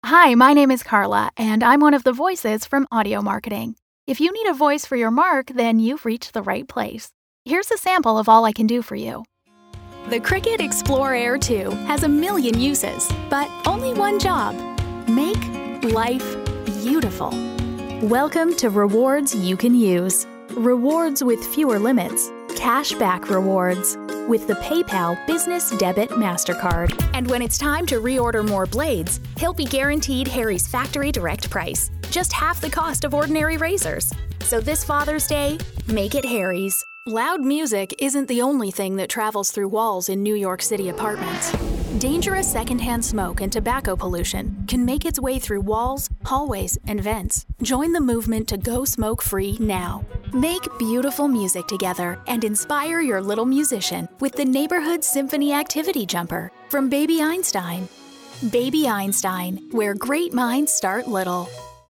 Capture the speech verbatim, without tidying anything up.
Hi, my name is Carla, and I'm one of the voices from Audio Marketing. If you need a voice for your mark, then you've reached the right place. Here's a sample of all I can do for you. The Cricut Explore Air two has a million uses, but only one job: make life beautiful. Welcome to rewards you can use. Rewards with fewer limits. Cashback rewards with the PayPal Business Debit MasterCard. And when it's time to reorder more blades, he'll be guaranteed Harry's factory direct price, just half the cost of ordinary razors. So this Father's Day, make it Harry's. Loud music isn't the only thing that travels through walls in New York City apartments. Dangerous secondhand smoke and tobacco pollution can make its way through walls, hallways, and vents. Join the movement to go smoke-free now. Make beautiful music together and inspire your little musician with the Neighborhood Symphony Activity Jumper from Baby Einstein. Baby Einstein, where great minds start little.